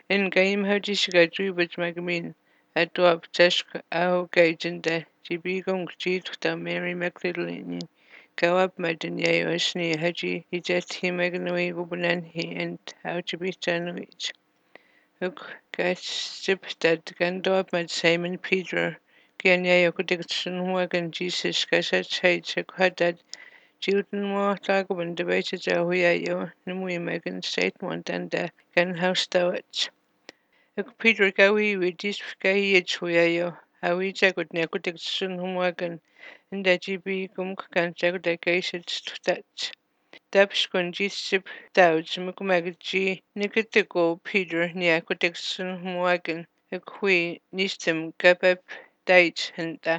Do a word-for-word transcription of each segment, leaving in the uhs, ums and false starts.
In game hajishga dribaj magmin at drop teshk ao gajenda jibigong jituta Mary Magdalene Kawab madanya yoshni haji hijet hi magnui gubunan hi and how to be januich. Uk gashiptad gandob mad Simon Peter Ganya yokudiction wagon Jesus gashat hate hadad Juden mo tagabun debated jahuyayo numui magan statement and the gan house dawach. Uk Peter gawi with this gahi chuyayo how we jagged nekudiction wagon and the G B gum can jagged the gated to touch. Dabskun jisip dauj mukmagji nikitigo Peter nekudiction wagon. Uk we nistim gabab date and the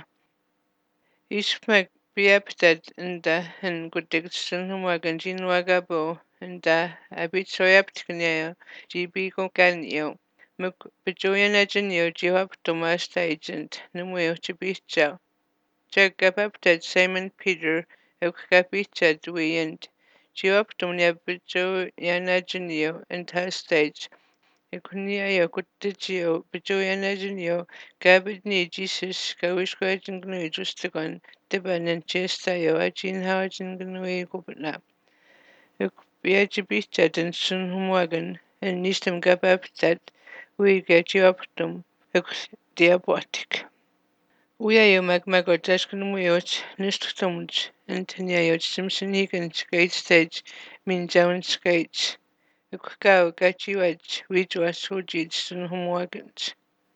Ishmak biaptad nda hen gudiction wagan jin wagabo nda abitsoyaptkneo GB ganio. Muk bejoyan agenio jiwap Thomas agent numuyo chibicho. Jagabaptad Simon Peter ukapitad wiyend. Jiwap tumnia bejoyan agenio and her stage. Ikunia kutijio bejoyan agenio gabid ni Jesus kawishkwajin gnu justagon Tibanen chestayo ajin hawajin gnui gubna. Uk biajibichad and sunhumwagan and nistam gababtad we get you up them uk diabotic. Uyayo magmago dashkunumuyoch nistumj and tanyayoch Simpson Higgins skate stage min down skates. Uk gao got you edge we draw sujid sunhumwagans.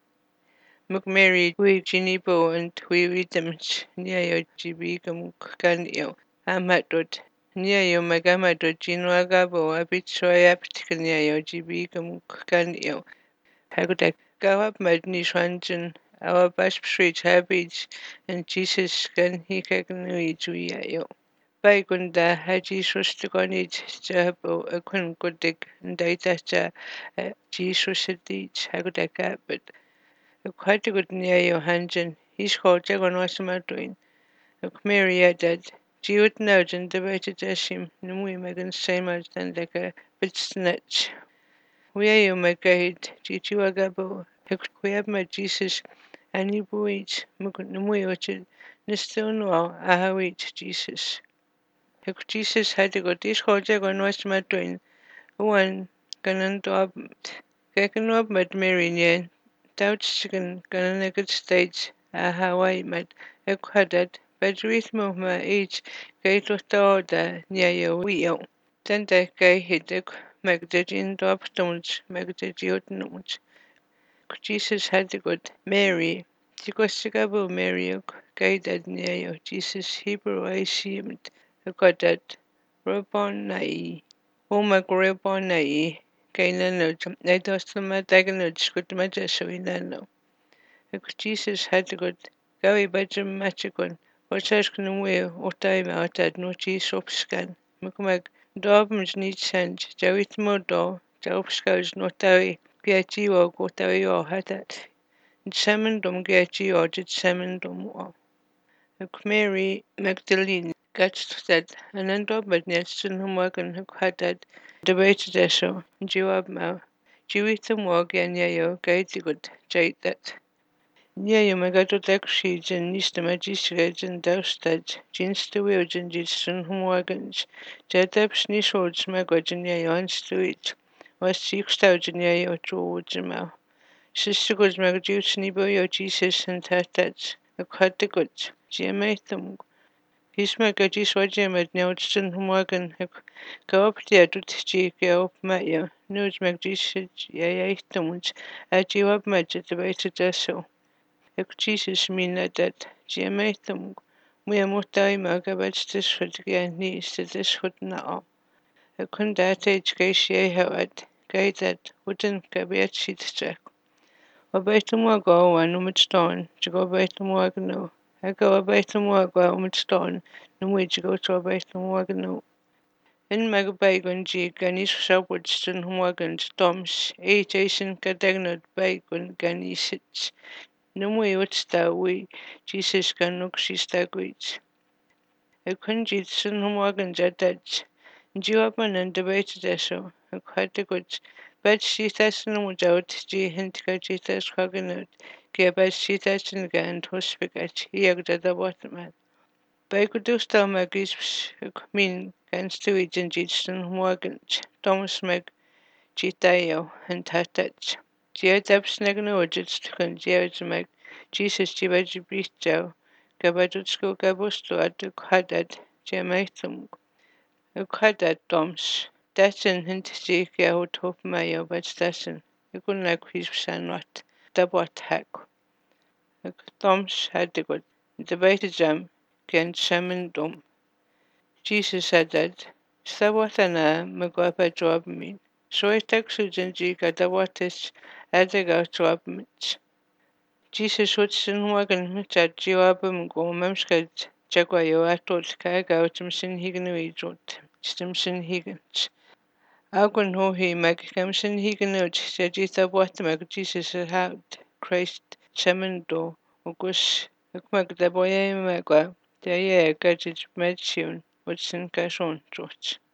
McMary we Jinibo and we Ridams Niayo Jibigam Ganio Amadod Niayo Magamadod Jinwagabo Abitsoyaptikaniayo Jibigam Ganio Hagodak Gawab Madnishwanjan our Bash Street Habits and Jesus Gan Hikaganui Juyayo. Baigunda Haji Sustagonid Jabo Akun Godik and Daitacha Jesus Hadich Hagodak but quite a good near your hanjan. He's called Jagon Wasamadoin. A Maria dead. Jewett Nugent debated Jashim, Numui Megan same as than like a bit snatch. We are you, my guide, Jichuagabo. We have my Jesus, and you boys, Mukunumui orchard, Nistil no, Ahawit, Jesus. Jesus had to go this called Jagon Wasamadoin. One, Ganandob, Gaganob, Mad Marian. Doudschicken United States a Hawaii met Ecuador Bedouin movement each gate of the order near your wheel. Then the guy hit the Magdalene Dobstones, Magdalene Jesus had the good Mary. Tikosigabu Mary guided near your Jesus Hebrew I seemed a goddard. Robonai. Oh my Robonai. Kainano, I tossed my diagnosis with my Jesuinano. Jesus had the good Gawi Badger Machicon, or Sashkan way or time out at no cheese of scan. McMag, Dobbins need sand, Jawit Modo, Jawskars notari, Giachi or Gotari or Hatat. Salmon dom Giachi or did salmon dom or. Mary Magdalene got that, and then Dobbin Nelson Humagan who had that debated eso, Jawab Mau. Jewit the Morgan Yayo, guide the good, jade that. Niayo magadotakshids and nistamagisreds and daustad, jinstawilds and jitsun humwagans, jadaps nisholds magwajan yayo anstuit, was six thousand yayo trowodzimau. Sistergods magajus niboyo Jesus and tatats, a quatagods, giamatum. His magajis wajamad neodstun humwagan, go up there to tchik up mayo, news magajis yayaitumds, at you up major debated eso. Uk Jesus mina dat giamaitum muia mutai magabats this foot again needs to this foot now. A kundate gacia hawat, gay that wooden gabiat sheet check. Obaitum go one umid stone, to go baitum wagno. I go obaitum wago umid stone, no which go to obaitum wagno. In magabagon g ganis shopwoodston wagons, toms, a Jason cadagnod baconganisits. Numwe utsta we Jesus ganuk sistagwits. A kunjit sun humwagan jadaj. Jiwapan and debated eso, a quataguts, Bet sítesin mujaut G hintka jitas cognut, Gebet sítesin gant hospigat, Iagda da botman. Beikudustal magis min ganstuijan jitsen morgant, Thomas meg jitayo and tatach. Jiadabsnegnuajits kun jiajmeg, Jesus jivajibicho, Gabadutsko gabusto at ukhadat, Jamaitum ukhadat doms. Datin hinti out of mayo, but station. You couldn't like his son not. Dabot hack. Doms had the good. Debated jam, can shaman dom. Jesus said that. Sawatana magwapa job mean. So I take Sujanji got the waters at the go job mitch. Jesus would soon wagon mitch at Joabum go memsked. Jagwayo I told Kaga to Msin Higan jot. Stimson Higgins. Agon ho he meg kemsin higenut jita wat meg Jesus had Christ semendo ogus meg de boye megwa de ye gadget medicine which sin kashon church.